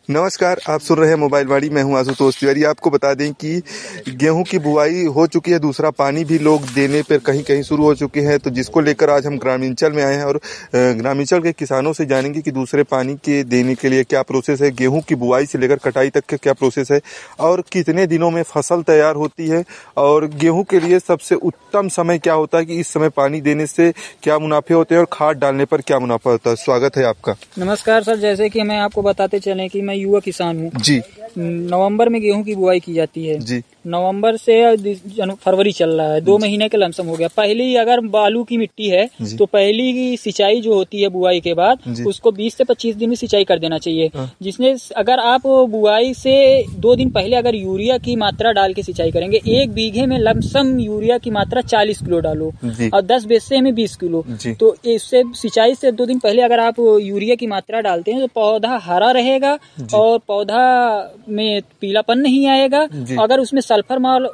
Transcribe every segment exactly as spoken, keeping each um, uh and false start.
नमस्कार, आप सुन रहे हैं मोबाइल वाणी। मैं हूं आशुतोष तिवारी। आपको बता दें कि गेहूं की बुआई हो चुकी है, दूसरा पानी भी लोग देने पर कहीं कहीं शुरू हो चुके हैं। तो जिसको लेकर आज हम ग्रामीणचल में आए हैं और ग्रामीणचल के किसानों से जानेंगे कि दूसरे पानी के देने के लिए क्या प्रोसेस है, गेहूं की बुआई से लेकर कटाई तक का क्या प्रोसेस है और कितने दिनों में फसल तैयार होती है और गेहूँ के लिए सबसे उत्तम समय क्या होता है कि इस समय पानी देने से क्या मुनाफे होते हैं और खाद डालने पर क्या मुनाफा होता है। स्वागत है आपका। नमस्कार सर, जैसे कि मैं आपको बताते चलें कि मैं युवा किसान हूँ जी। नवंबर में गेहूं की बुआई की जाती है जी। नवंबर से फरवरी चल रहा है, दो महीने के लमसम हो गया। पहली अगर बालू की मिट्टी है तो पहली की सिंचाई जो होती है बुआई के बाद उसको बीस से पच्चीस दिन में सिंचाई कर देना चाहिए। जिसमें अगर आप बुआई से दो दिन पहले अगर यूरिया की मात्रा डाल के सिंचाई करेंगे, एक बीघे में लमसम यूरिया की मात्रा चालीस किलो डालो और दस बेस्से में बीस किलो। तो इससे सिंचाई से दो दिन पहले अगर आप यूरिया की मात्रा डालते हैं तो पौधा हरा रहेगा और पौधा में पीलापन नहीं आएगा। अगर उसमें सल्फर माल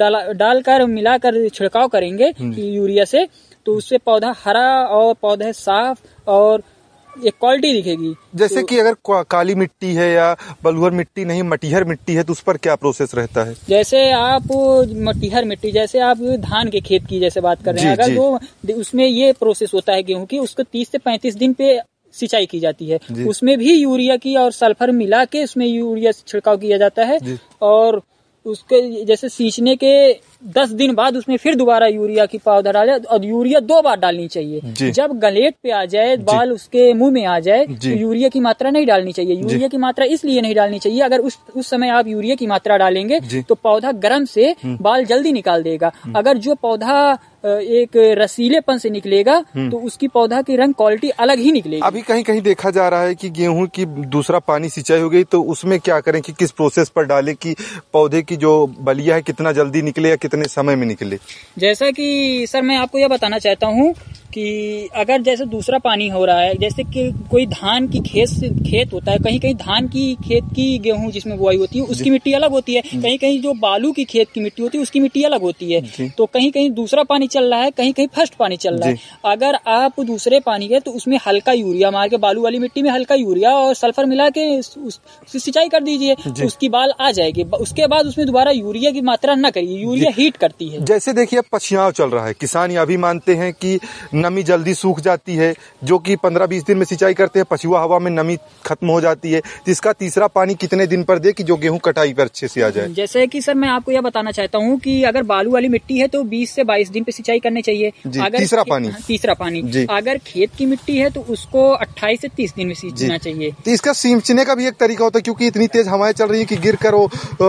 डालकर मिलाकर छिड़काव करेंगे यूरिया से तो उससे पौधा हरा और पौधे साफ और एक क्वालिटी दिखेगी। जैसे तो, कि अगर काली मिट्टी है या बलुहर मिट्टी नहीं, मटिहर मिट्टी है तो उस पर क्या प्रोसेस रहता है? जैसे आप मटिहर मिट्टी, जैसे आप धान के खेत की जैसे बात कर रहे हैं, अगर वो उसमें ये प्रोसेस होता है गेहूं की, उसको तीस से पैंतीस दिन पे सिंचाई की जाती है। उसमें भी यूरिया की और सल्फर मिला के उसमें यूरिया छिड़काव किया जाता है और उसके जैसे सींचने के दस दिन बाद उसमें फिर दोबारा यूरिया की पौधा डाले और यूरिया दो बार डालनी चाहिए। जब गलेट पे आ जाए, बाल उसके मुंह में आ जाए तो यूरिया की मात्रा नहीं डालनी चाहिए। यूरिया की मात्रा इसलिए नहीं डालनी चाहिए, अगर उस उस समय आप यूरिया की मात्रा डालेंगे तो पौधा गर्म से बाल जल्दी निकाल देगा। अगर जो पौधा एक रसीलेपन से निकलेगा तो उसकी पौधा की रंग क्वालिटी अलग ही निकलेगी। अभी कहीं कहीं देखा जा रहा है कि गेहूं की दूसरा पानी सिंचाई हो गई तो उसमें क्या करें कि किस प्रोसेस पर डालें कि पौधे की जो बलिया है कितना जल्दी निकले या कितने समय में निकले? जैसा कि सर मैं आपको यह बताना चाहता हूँ कि अगर जैसे दूसरा पानी हो रहा है, जैसे कि कोई धान की खेत खेत होता है, कहीं कहीं धान की खेत की गेहूं जिसमें बुआई होती है उसकी मिट्टी अलग होती है, कहीं कहीं जो बालू की खेत की मिट्टी होती है उसकी मिट्टी अलग होती है। तो कहीं कहीं दूसरा पानी चल रहा है, कहीं कहीं फर्स्ट पानी चल रहा है। अगर आप दूसरे पानी के तो उसमें हल्का यूरिया मार के, बालू वाली मिट्टी में हल्का यूरिया और सल्फर मिला के सिंचाई कर दीजिए, उसकी बाल आ जाएगी। उसके बाद उसमें दोबारा यूरिया की मात्रा न करिए, यूरिया हीट करती है। जैसे देखिए पछियाव चल रहा है, किसान यह भी मानते हैं कि नमी जल्दी सूख जाती है, जो कि पंद्रह बीस दिन में सिंचाई करते हैं, पछुआ हवा में नमी खत्म हो जाती है। इसका तीसरा पानी कितने दिन पर दे कि जो गेहूं कटाई पर अच्छे से आ जाए? जैसे कि सर मैं आपको यह बताना चाहता हूं कि अगर बालू वाली मिट्टी है तो बीस से बाईस दिन पे सिंचाई करनी चाहिए। अगर तीसरा पानी तीसरा पानी अगर खेत की मिट्टी है तो उसको अट्ठाईस से तीस दिन में सींचना चाहिए। तो इसका सींचने का भी एक तरीका होता है, क्योंकि इतनी तेज हवाएं चल रही है कि गिर कर वो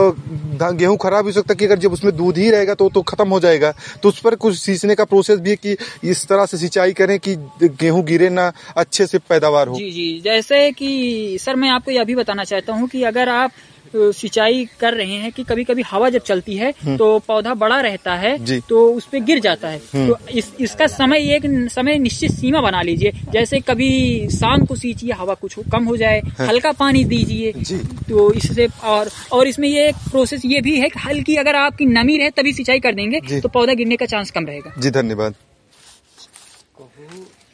गेहूं खराब हो सकता है कि अगर जब उसमें दूध ही रहेगा तो तो खत्म हो जाएगा। तो उस पर कुछ सींचने का प्रोसेस भी है कि इस तरह से सिंचाई करें कि गेहूं गिरे ना, अच्छे से पैदावार हो। जी जी, जैसे कि सर मैं आपको यह भी बताना चाहता हूं कि अगर आप सिंचाई कर रहे हैं कि कभी कभी हवा जब चलती है तो पौधा बड़ा रहता है तो उस पे गिर जाता है। तो इस इसका समय एक समय निश्चित सीमा बना लीजिए, जैसे कभी शाम को सींचिए, हवा कुछ कम हो जाए, हल्का पानी दीजिए। तो इससे और और इसमें ये एक प्रोसेस ये भी है कि हल्की अगर आपकी नमी रहे तभी सिंचाई कर देंगे तो पौधा गिरने का चांस कम रहेगा। जी धन्यवाद।